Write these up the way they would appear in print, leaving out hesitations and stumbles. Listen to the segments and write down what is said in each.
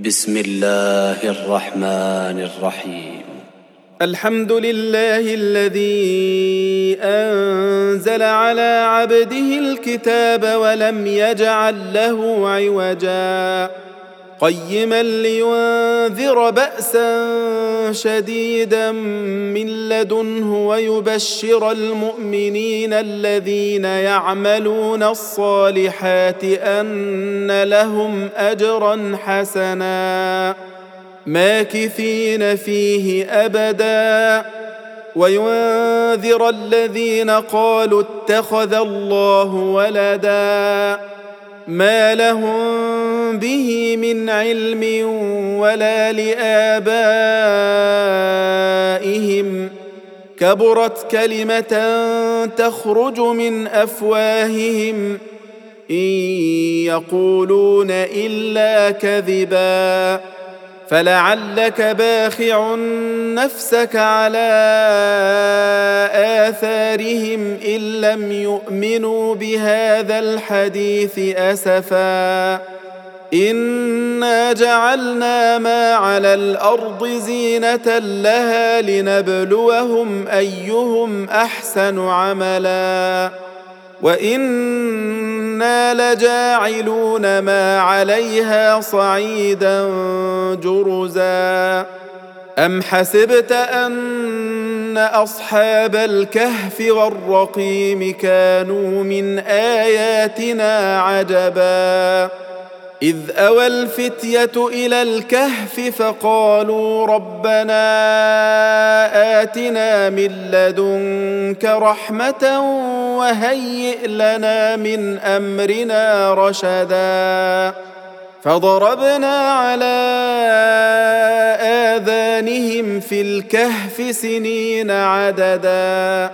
بسم الله الرحمن الرحيم. الحمد لله الذي أنزل على عبده الكتاب ولم يجعل له عوجا قيما لينذر بأسا شديدا من لدنه ويبشر المؤمنين الذين يعملون الصالحات أن لهم أجرا حسنا ماكثين فيه أبدا وينذر الذين قالوا اتخذ الله ولدا ما لهم به من علم ولا لآبائهم كبرت كلمة تخرج من أفواههم إن يقولون إلا كذبا فلعلك باخع نفسك على آثارهم إن لم يؤمنوا بهذا الحديث أسفا إنا جعلنا ما على الأرض زينة لها لنبلوهم أيهم أحسن عملا وإنا لجاعلون ما عليها صعيدا جرزا أم حسبت أن أصحاب الكهف والرقيم كانوا من آياتنا عجبا إذ أوى الفتية إلى الكهف فقالوا ربنا آتنا من لدنك رحمة وهيئ لنا من أمرنا رشدا فضربنا على آذانهم في الكهف سنين عددا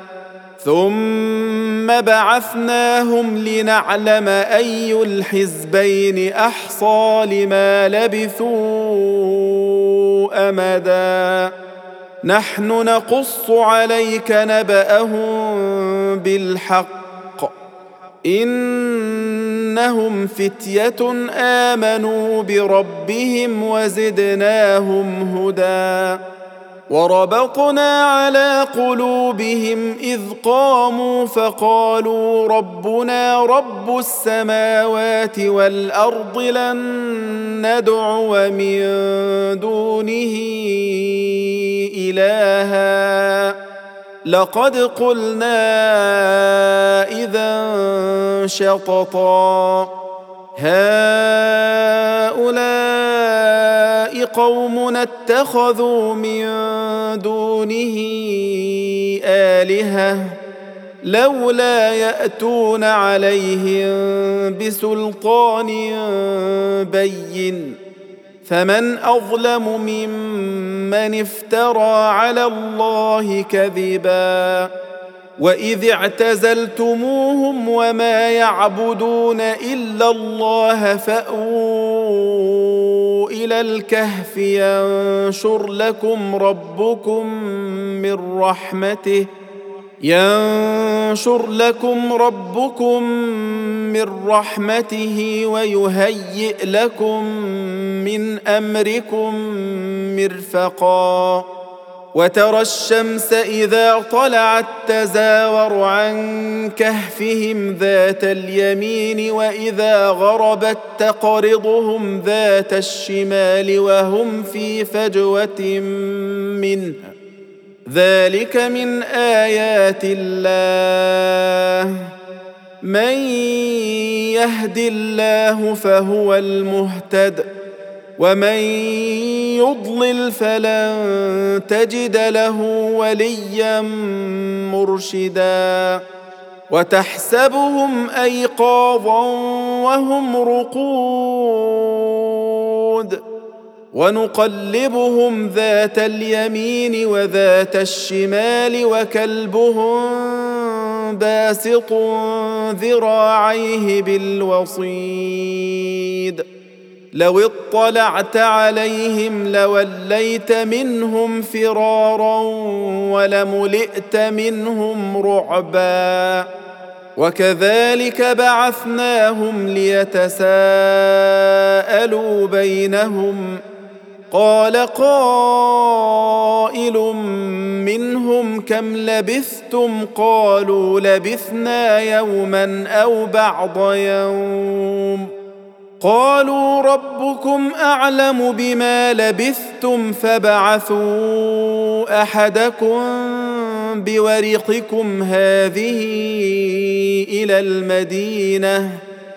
ثم بعثناهم لنعلم أي الحزبين أحصى لما لبثوا أمدا نحن نقص عليك نبأهم بالحق إنهم فتية آمنوا بربهم وزدناهم هدى وربطنا على قلوبهم إذ قاموا فقالوا ربنا رب السماوات والأرض لن ندعو من دونه إلها لقد قلنا إذا شططا هؤلاء قومنا اتخذوا من دونه آلهة لولا يأتون عليهم بسلطان بين فمن أظلم ممن افترى على الله كذبا وإذ اعتزلتموهم وما يعبدون إلا الله فأووا إلى الكهف ينشر لكم ربكم من رحمته ويهيئ لكم من أمركم مرفقا وترى الشمس إذا طلعت تزاور عن كهفهم ذات اليمين وإذا غربت تقرضهم ذات الشمال وهم في فجوة منه ذلك من آيات الله من يهد الله فهو المهتد ومن يضلل فلن تجد له وليا مرشدا وتحسبهم أيقاظا وهم رقود ونقلبهم ذات اليمين وذات الشمال وكلبهم باسط ذراعيه بالوصيد لو اطلعت عليهم لوليت منهم فرارا ولملئت منهم رعبا وكذلك بعثناهم ليتساءلوا بينهم قال قائل منهم كم لبثتم قالوا لبثنا يوما أو بعض يوم قالوا ربكم أعلم بما لبثتم فابعثوا أحدكم بورقكم هذه إلى المدينة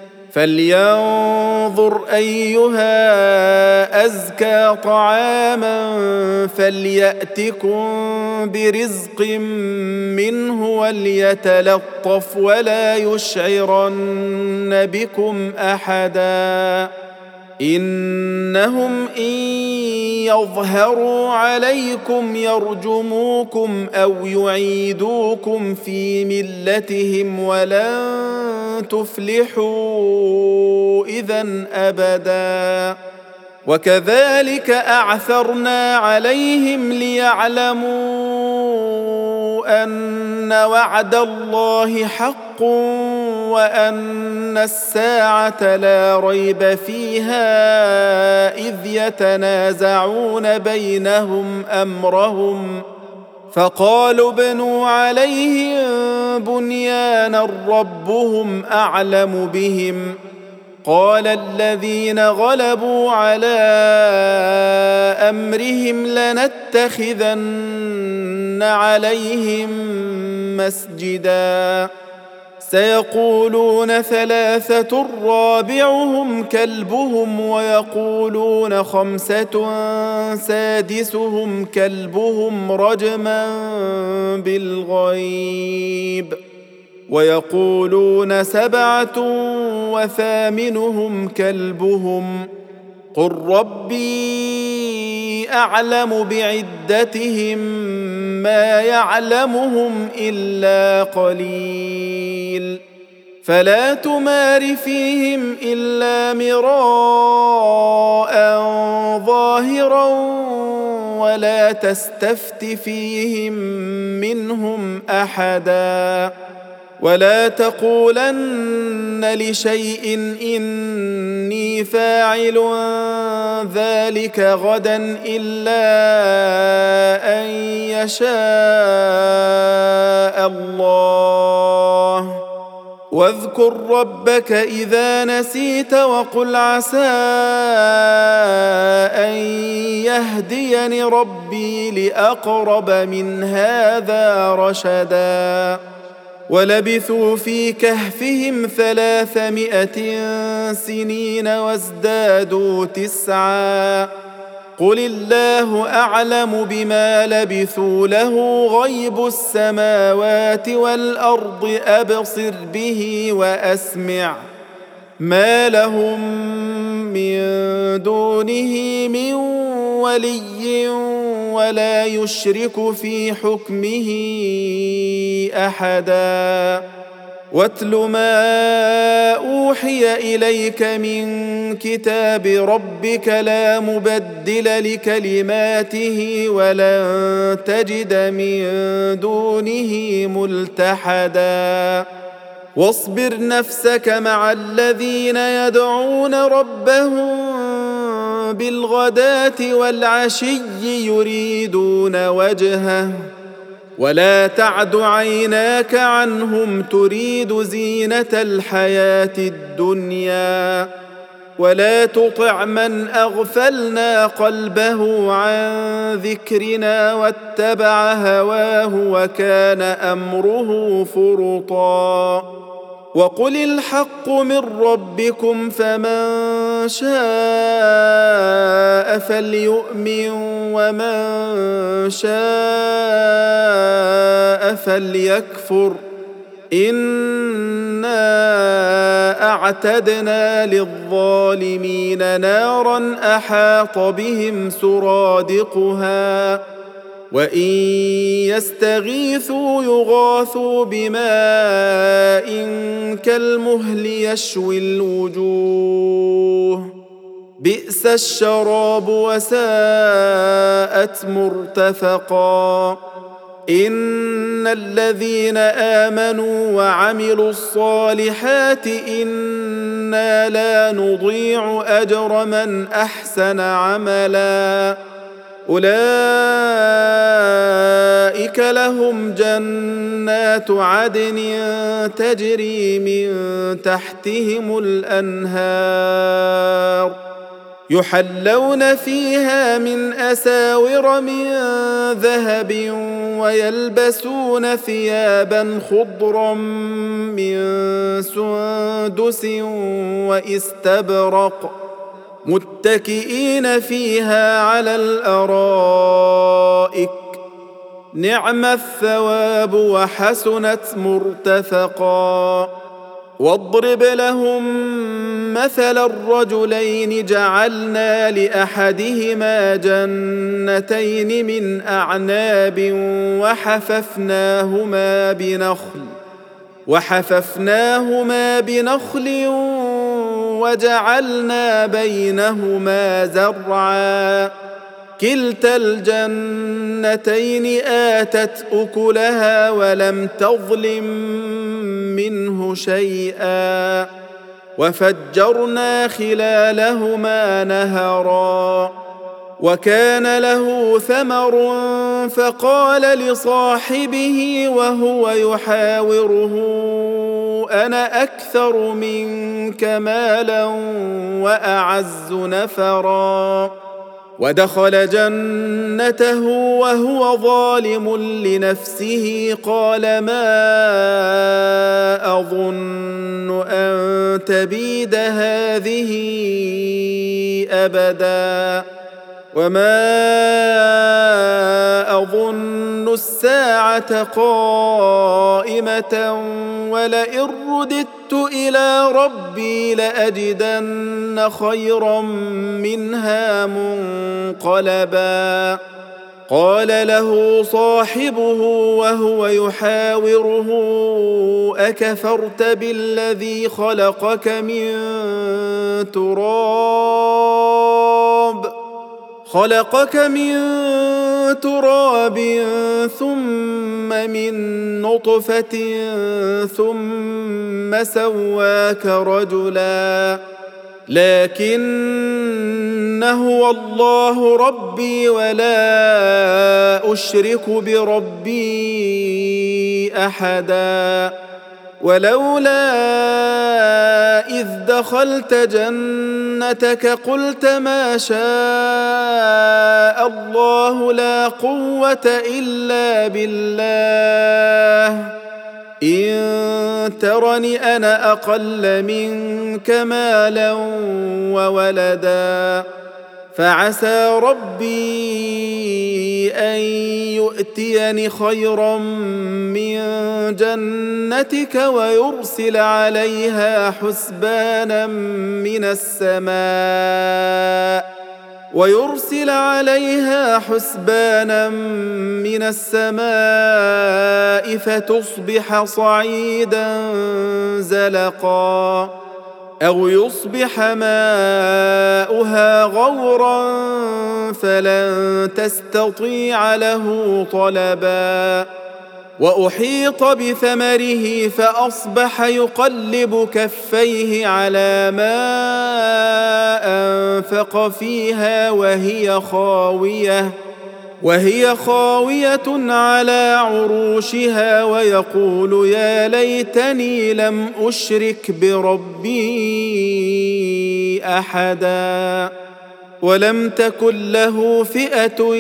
فلينظر أيها أزكى طعاما فليأتكم برزق منه وليتلطف ولا يشعرن بكم أحدا إنهم إن يظهروا عليكم يرجموكم أو يعيدوكم في ملتهم ولن تفلحوا إذن أبدا وكذلك أعثرنا عليهم ليعلموا أن وعد الله حق وأن الساعة لا ريب فيها إذ يتنازعون بينهم أمرهم فقالوا ابنوا عليهم بنيانا ربهم أعلم بهم قال الذين غلبوا على أمرهم لنتخذن عليهم مسجدا سيقولون ثلاثة رابعهم كلبهم ويقولون خمسة سادسهم كلبهم رجما بالغيب ويقولون سبعة وثامنهم كلبهم قل ربي أعلم بعدتهم ما يعلمهم إلا قليل فلا تمار فيهم إلا مراء ظاهرا ولا تستفت فيهم منهم أحدا ولا تقولن لشيء إني فاعل ذلك غدا إلا أن يشاء الله واذكر ربك إذا نسيت وقل عسى أن يهديني ربي لأقرب من هذا رشدا ولبثوا في كهفهم 300 سنين وازدادوا 9 قل الله أعلم بما لبثوا له غيب السماوات والأرض أبصر به وأسمع ما لهم من دونه من ولي ولا يشرك في حكمه أحدا واتل ما أوحي إليك من كتاب ربك لا مبدل لكلماته ولن تجد من دونه ملتحدا واصبر نفسك مع الذين يدعون ربهم بالغداة والعشي يريدون وجهه ولا تعد عيناك عنهم تريد زينة الحياة الدنيا ولا تطع من أغفلنا قلبه عن ذكرنا واتبع هواه وكان أمره فرطا وقل الحق من ربكم فمن شاء فليؤمن ومن شاء فليكفر إنا أعتدنا للظالمين نارا أحاط بهم سرادقها وإن يستغيثوا يغاثوا بماء كالمهل يشوي الوجوه بئس الشراب وساءت مرتفقا إن الذين آمنوا وعملوا الصالحات إنا لا نضيع أجر من أحسن عملا أولئك لهم جنات عدن تجري من تحتهم الأنهار يحلون فيها من أساور من ذهب ويلبسون ثيابا خضرا من سندس واستبرق متكئين فيها على الأرائك نعم الثواب وحسنت مرتفقا واضرب لهم مثل الرجلين جعلنا لأحدهما جنتين من أعناب وحففناهما بنخل وجعلنا بينهما زرعا كلتا الجنتين آتت أكلها ولم تظلم منه شيئا وفجرنا خلالهما نهرا وكان له ثمر فقال لصاحبه وهو يحاوره أنا أكثر منك مالا وأعز نفرا ودخل جنته وهو ظالم لنفسه قال ما أظن أن تبيد هذه أبدا وما أظن الساعة قائمة ولئن رددت إلى ربي لأجدن خيرا منها منقلبا قال له صاحبه وهو يحاوره أكفرت بالذي خلقك من تراب ثم من نطفة ثم سواك رجلا لكن هو الله ربي ولا أشرك بربي أحدا ولولا إذ دخلت جنتك قلت ما شاء الله لا قوة إلا بالله إن ترني أنا أقل منك مالا وولدا فعسى ربي أن يؤتيني خيرا من جنتك ويرسل عليها حسبانا من السماء فتصبح صعيدا زلقا أو يصبح ماؤها غورا فلن تستطيع له طلبا وأحيط بثمره فأصبح يقلب كفيه على ما أنفق فيها وهي خاوية على عروشها ويقول يا ليتني لم أشرك بربي أحدا ولم تكن له فئة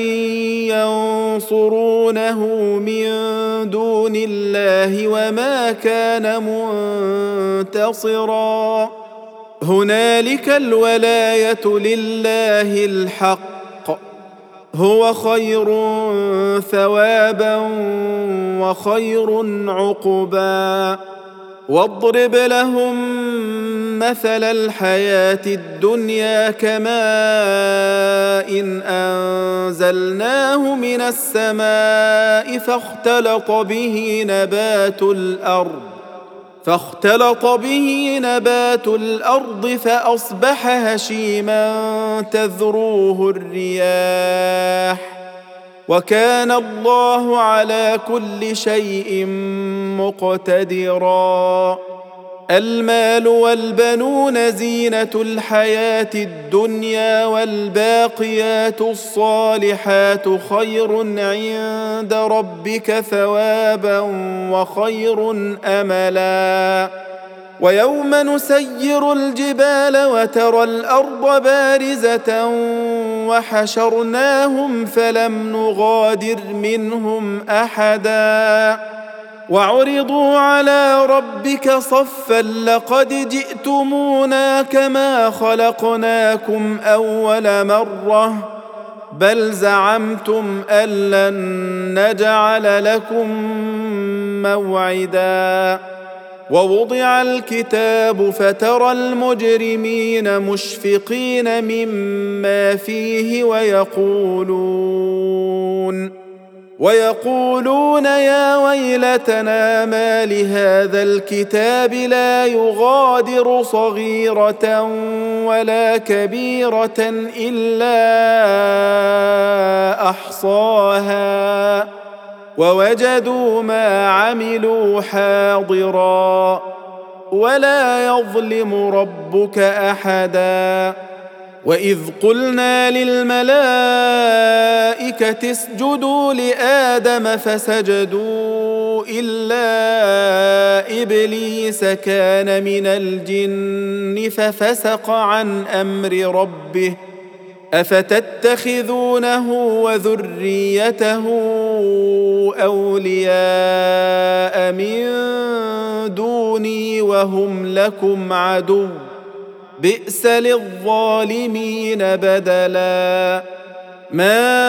ينصرونه من دون الله وما كان منتصرا هنالك الولاية لله الحق هو خير ثوابا وخير عقبا واضرب لهم مثل الحياة الدنيا كماء إن أنزلناه من السماء فاختلط به نبات الأرض فأصبح هشيما تذروه الرياح وكان الله على كل شيء مقتدرا. المال والبنون زينة الحياة الدنيا، والباقيات الصالحات خير عند ربك ثوابا وخير أملا. ويوم نسير الجبال وترى الأرض بارزة وحشرناهم فلم نغادر منهم أحدا وعرضوا على ربك صفا لقد جئتمونا كما خلقناكم أول مرة بل زعمتم أن لن نجعل لكم موعدا. ووضع الكتاب فترى المجرمين مشفقين مما فيه ويقولون يا ويلتنا ما لهذا الكتاب لا يغادر صغيرة ولا كبيرة إلا أحصاها ووجدوا ما عملوا حاضرا ولا يظلم ربك أحدا. وإذ قلنا للملائكة اسجدوا لآدم فسجدوا إلا إبليس كان من الجن ففسق عن أمر ربه أفتتخذونه وذريته أولياء من دوني وهم لكم عدو بئس للظالمين بدلا. ما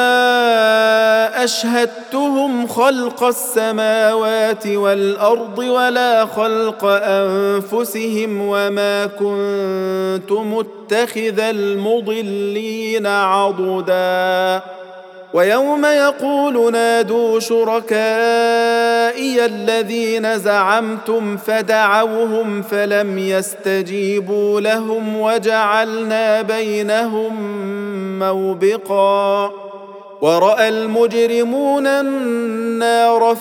أشهدتهم خلق السماوات والأرض ولا خلق أنفسهم وما كنت متخذ المضلين عضدا. ويوم يقول نادوا شركائي الذين زعمتم فدعوهم فلم يستجيبوا لهم وجعلنا بينهم موبقا. ورأى المجرمون النار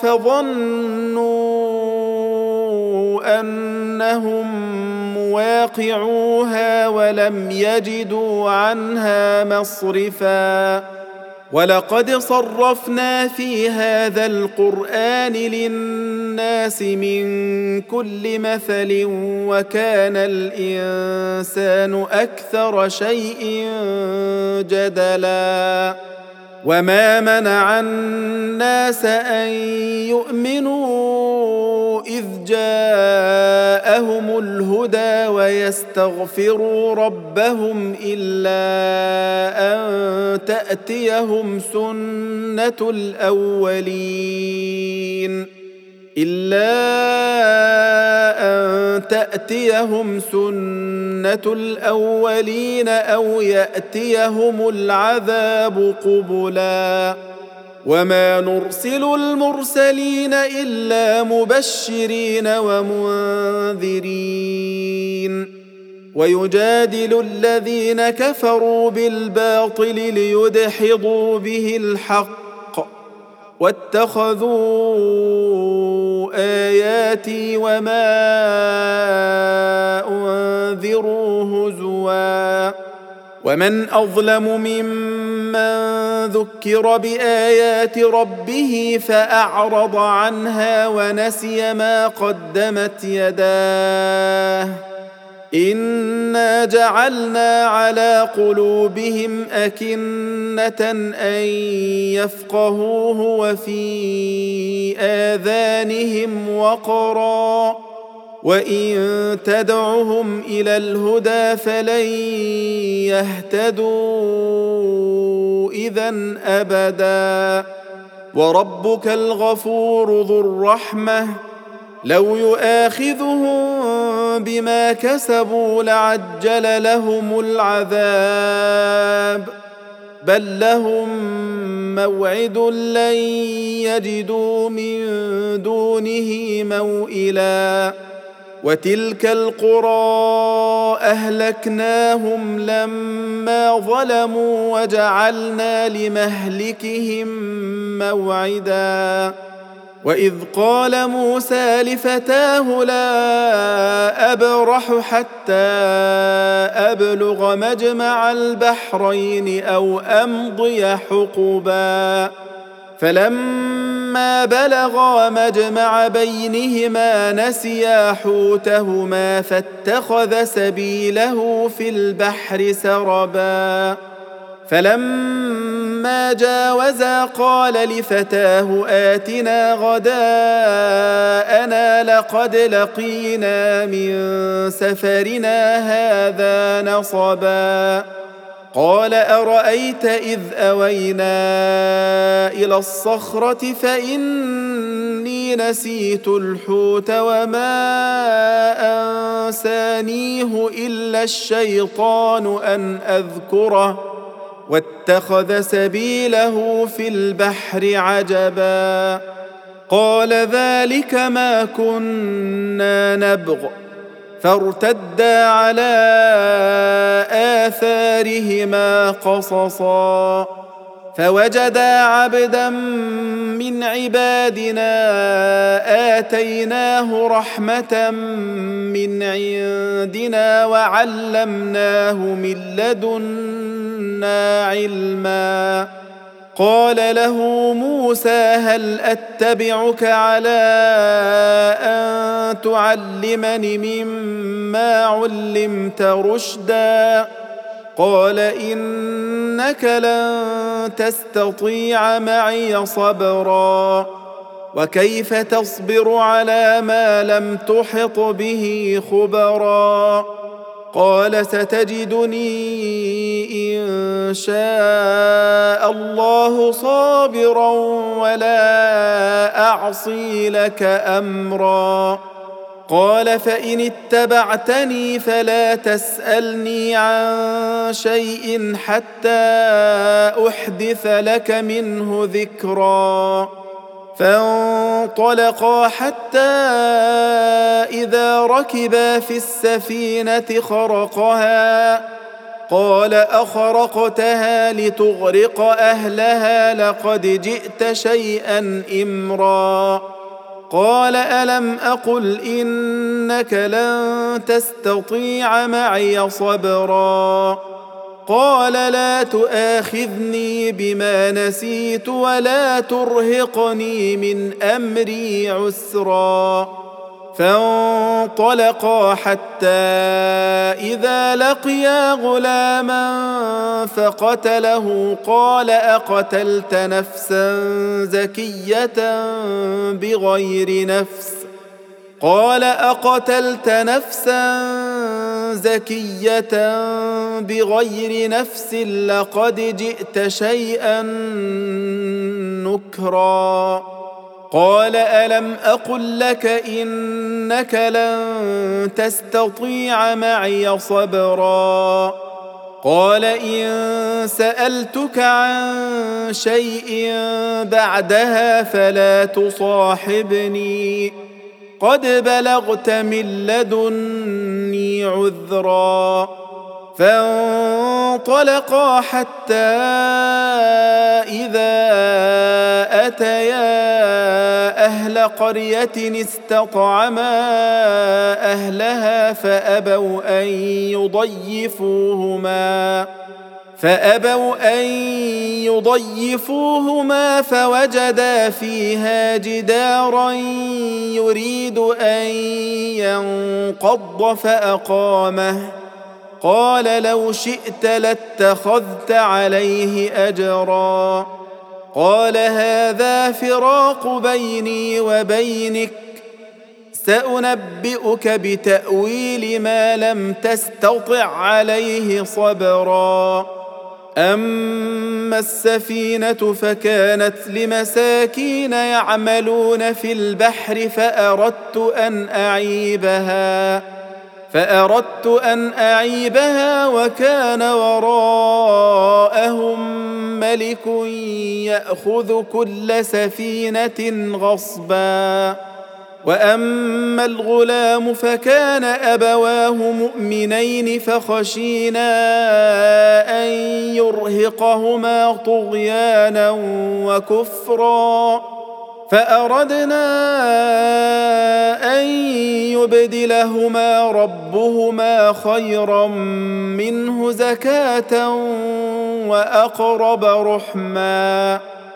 فظنوا أنهم مواقعوها ولم يجدوا عنها مصرفا. ولقد صرفنا في هذا القرآن للناس من كل مثل وكان الإنسان أكثر شيء جدلا. وما منع الناس أن يؤمنوا إذ جاءهم الهدى ويستغفروا ربهم إلا أن تأتيهم سنة الأولين أو يأتيهم العذاب قبلا. وما نرسل المرسلين إلا مبشرين ومنذرين ويجادل الذين كفروا بالباطل ليدحضوا به الحق واتخذوا آياتي وما أنذروا هزوا. ومن أظلم ممن ذكر بآيات ربه فأعرض عنها ونسي ما قدمت يداه إنا جعلنا على قلوبهم أكنة أن يفقهوه وفي آذانهم وقرا وإن تدعهم إلى الهدى فلن يهتدوا إذن أبدا. وربك الغفور ذو الرحمة لو يؤاخذهم بما كسبوا لعجل لهم العذاب بل لهم موعد لن يجدوا من دونه موئلا. وتلك القرى أهلكناهم لما ظلموا وجعلنا لمهلكهم موعدا وإذ قال موسى لفتاه لا أبرح حتى أبلغ مجمع البحرين أو أمضي حقبا فلما بلغا مجمع بينهما نسيا حوتهما فاتخذ سبيله في البحر سربا فلما جاوزا قال لفتاه آتنا غداءنا لقد لقينا من سفرنا هذا نصبا قال أرأيت إذ أوينا إلى الصخرة فإني نسيت الحوت وما أنسانيه إلا الشيطان أن أذكره واتخذ سبيله في البحر عجبا قال ذلك ما كنا نبغ فارتدا على آثارهما قصصا فوجدا عبدا من عبادنا آتيناه رحمة من عندنا وعلمناه من لدنا علما قال له موسى هل أتبعك على أن تعلمني مما علمت رشدا قال إنك لن تستطيع معي صبرا وكيف تصبر على ما لم تحط به خبرا قال ستجدني إن شاء الله صابرا ولا أعصي لك أمرا قال فإن اتبعتني فلا تسألني عن شيء حتى أحدث لك منه ذكرا فانطلقا حتى إذا ركبا في السفينة خرقها قال أخرقتها لتغرق أهلها لقد جئت شيئا إمرا قال ألم أقل إنك لن تستطيع معي صبرا قال لا تؤاخذني بما نسيت ولا ترهقني من أمري عسرا فانطلقا حتى إذا لقيا غلاما فقتله قال أقتلت نفسا زكية بغير نفس قال أقتلت نفسا زكية بغير نفس لقد جئت شيئا نكرا قال ألم أقل لك إنك لن تستطيع معي صبرا قال إن سألتك عن شيء بعدها فلا تصاحبني قد بلغت من لدني عذرا فانطلقا حتى إذا أتيا أهل قرية استطعما أهلها فأبوا أن يضيفوهما فوجدا فيها جدارا يريد أن ينقض فأقامه قال لو شئت لاتخذت عليه أجرا قال هذا فراق بيني وبينك سأنبئك بتأويل ما لم تستطع عليه صبرا أما السفينة فكانت لمساكين يعملون في البحر فأردت أن أعيبها وكان وراءهم ملك يأخذ كل سفينة غصبا وأما الغلام فكان أبواه مؤمنين فخشينا أن يرهقهما طغيانا وكفرا فأردنا أن يبدلهما ربهما خيرا منه زكاة وأقرب رحما.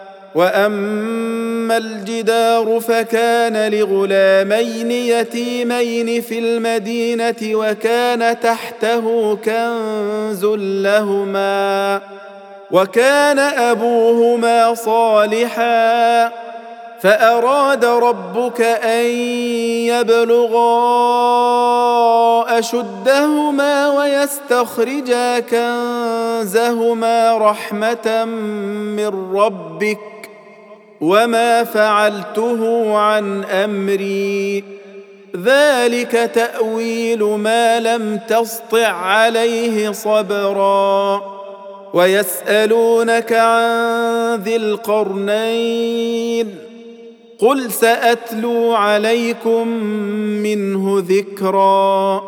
وأما الجدار فكان لغلامين يتيمين في المدينة وكان تحته كنز لهما وكان أبوهما صالحا فأراد ربك أن يبلغا أشدهما ويستخرجا كنزهما رحمة من ربك وما فعلته عن أمري ذلك تأويل ما لم تسطع عليه صبرا. ويسألونك عن ذي القرنين قل سأتلو عليكم منه ذكرا.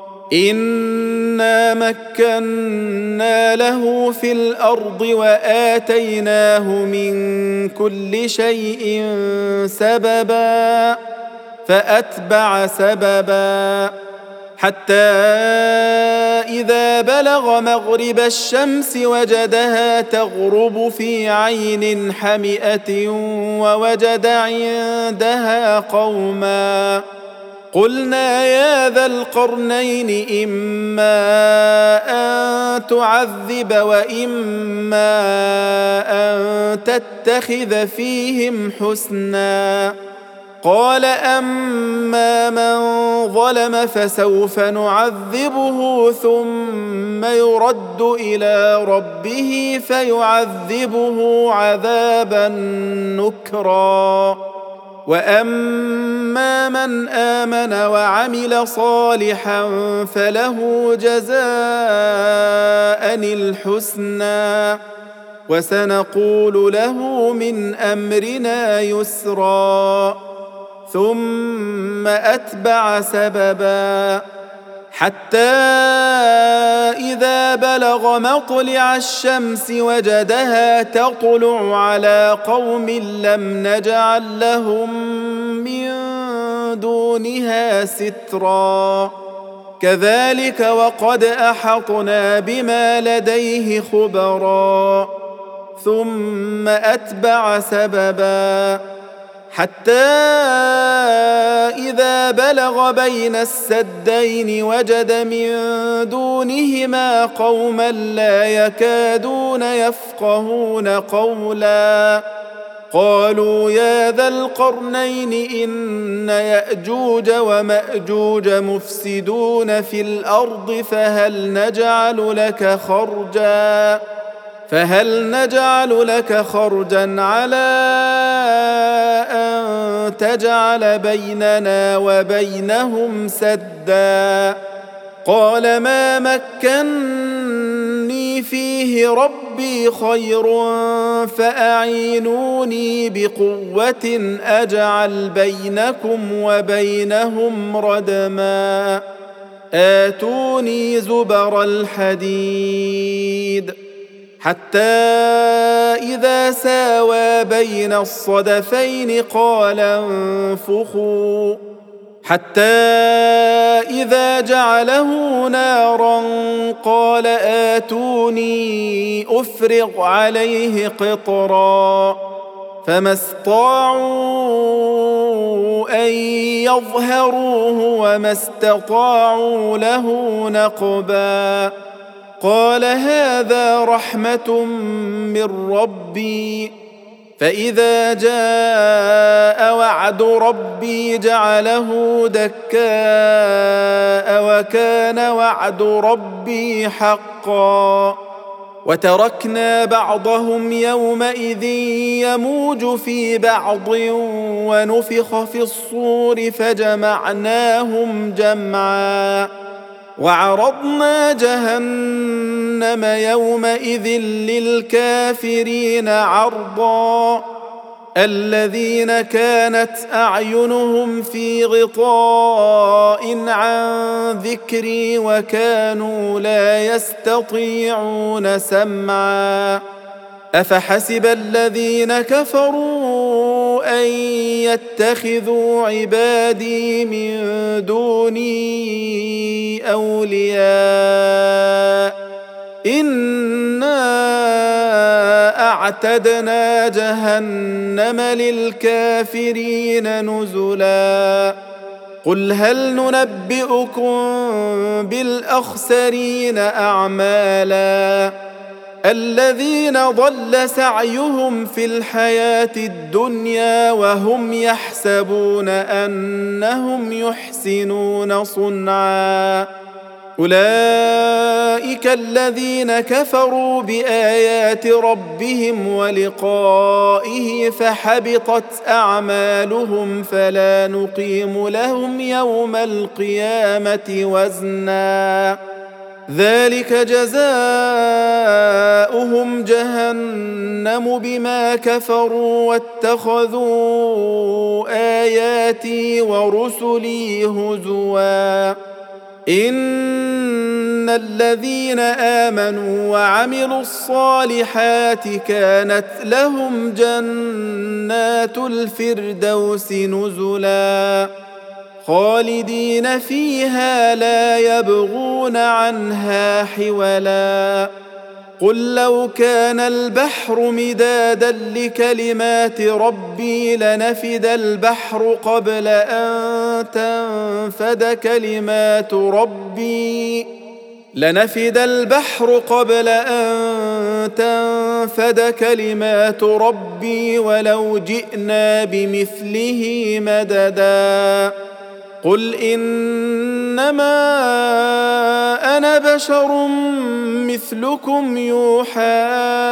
إنا مكنا له في الأرض وآتيناه من كل شيء سببا فأتبع سببا حتى إذا بلغ مغرب الشمس وجدها تغرب في عين حمئة ووجد عندها قوما قلنا يا ذا القرنين إما أن تعذب وإما أن تتخذ فيهم حسنا. قال أما من ظلم فسوف نعذبه ثم يرد إلى ربه فيعذبه عذابا نكرا. وأما من آمن وعمل صالحا فله جزاء الحسنى وسنقول له من أمرنا يسرا. ثم أتبع سببا حتى إذا بلغ مطلع الشمس وجدها تطلع على قوم لم نجعل لهم من دونها سترا كذلك وقد أحطنا بما لديه خبرا. ثم أتبع سببا حتى إذا بلغ بين السدين وجد من دونهما قوما لا يكادون يفقهون قولا قالوا يا ذا القرنين إن يأجوج ومأجوج مفسدون في الأرض فهل نجعل لك خرجا على أن تجعل بيننا وبينهم سدا. قال ما مكني فيه ربي خير فأعينوني بقوة أجعل بينكم وبينهم ردما. آتوني زبر الحديد حتى إذا ساوى بين الصدفين قال انفخوا حتى إذا جعله نارا قال آتوني أفرغ عليه قطرا فما استطاعوا أن يظهروه وما استطاعوا له نقبا. قال هذا رحمة من ربي فإذا جاء وعد ربي جعله دكاء وكان وعد ربي حقا. وتركنا بعضهم يومئذ يموج في بعض ونفخ في الصور فجمعناهم جمعا وعرضنا جهنم يومئذ للكافرين عرضا الذين كانت أعينهم في غطاء عن ذكري وكانوا لا يستطيعون سمعا أفحسب الذين كفروا أن يتخذوا عبادي من دوني أولياء إنا أعتدنا جهنم للكافرين نزلا قل هل ننبئكم بالأخسرين أعمالا الذين ضل سعيهم في الحياة الدنيا وهم يحسبون أنهم يحسنون صنعا أولئك الذين كفروا بآيات ربهم ولقائه فحبطت أعمالهم فلا نقيم لهم يوم القيامة وزنا ذلك جزاؤهم جهنم بما كفروا واتخذوا آياتي ورسلي هزوا إن الذين آمنوا وعملوا الصالحات كانت لهم جنات الفردوس نزلا خالدين فيها لا يبغون عنها حولا قل لو كان البحر مدادا لكلمات ربي لنفد البحر قبل أن تنفد كلمات ربي ولو جئنا بمثله مددا قل إنما أنا بشر مثلكم يوحى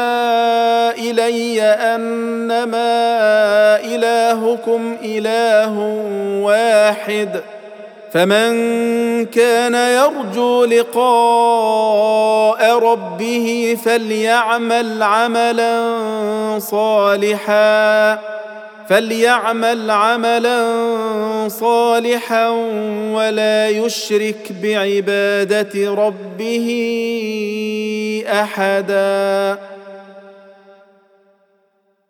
إلي أنما إلهكم إله واحد فمن كان يرجو لقاء ربه فليعمل عملا صالحا ولا يشرك بعبادة ربه أحدا.